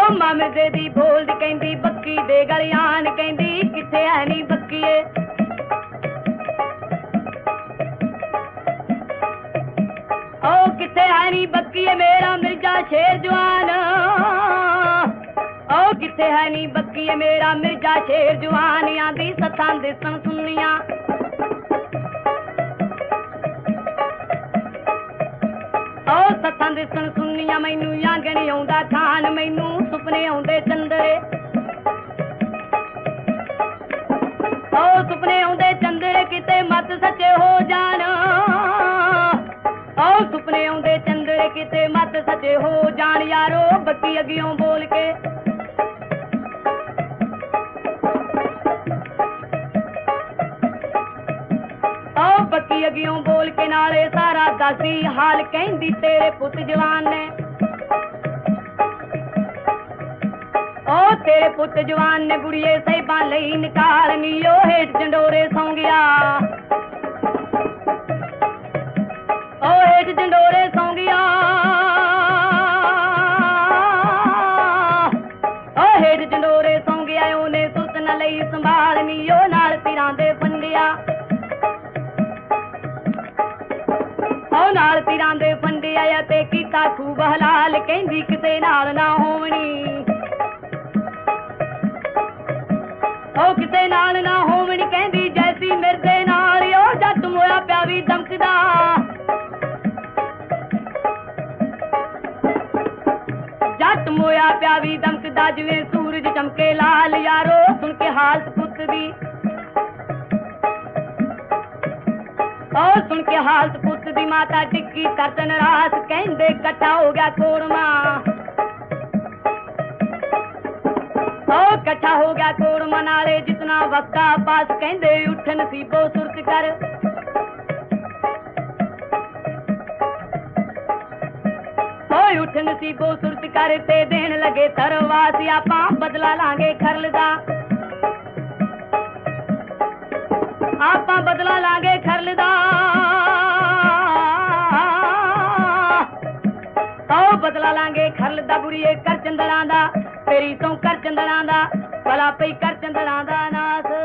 मामजे दी बोलदी कहंदी बक्की दे गलियान कहंदी किथे है नी बक्कीए ओ किथे है नी बक्कीए मेरा मिर्जा शेर जवान ओ किथे है नी बक्कीए मेरा मिर्जा शेर जवान आंदी सत्थां दिसन सुनिया ओ सत्थां दिसन सुनिया मैनू आंगण आउंदा खान मैनू सुपने आउंदे चंदरे ओ सुपने आउंदे चंदरे किते मत सच्चे हो जान ओ सुपने आउंदे चंदरे किते मत सच्चे हो जान यारो बक्की अगियों बोल के बक्की अगियों बोल के नाले सारा दसी हाल कहंदी तेरे पुत जवान ने ओ तेरे पुत जवान ने बुढ़िए साहिबा लई निकाल नी ओ हेठ जंडोरे सौ गया ओ हेठ जंडोरे सौ गया ओ हेठ जंडोरे सौ गया ओने सुरत न लई संभाल नी ओ नाल तीरां दे फंडिया नाल तीरां दे फंडे आया ते कीता खूब हलाल कहंदी किते नाल ना होवनी ओ किते नाल ना होवनी कहंदी जैसी मिर्दे नाल ओ जट मोया प्या वी दमकदा जट मोया प्या वी दमकदा जिवें सूरज चमके लाल यारो सुन के हालत पुत दी ओ सुन के हालत पुत दी माता टिक्की तरतन रास कहंदे कट्ठा हो गया कोड़मा ओ कट्ठा हो गया कोड़मा नाले जितना वक्ता पास कहंदे उठ नसीबो सुरत कर ओ उठ नसीबो सुरत कर ते देन लगे तरवास आपां बदला लांगे खरलदा आपां बदला लांगे खरलदा आओ बदला लांगे खरलदा बुढ़िए कर चंदड़ा दा तेरी तो कर चंदड़ा दा भला पई कर चंदड़ा दा नास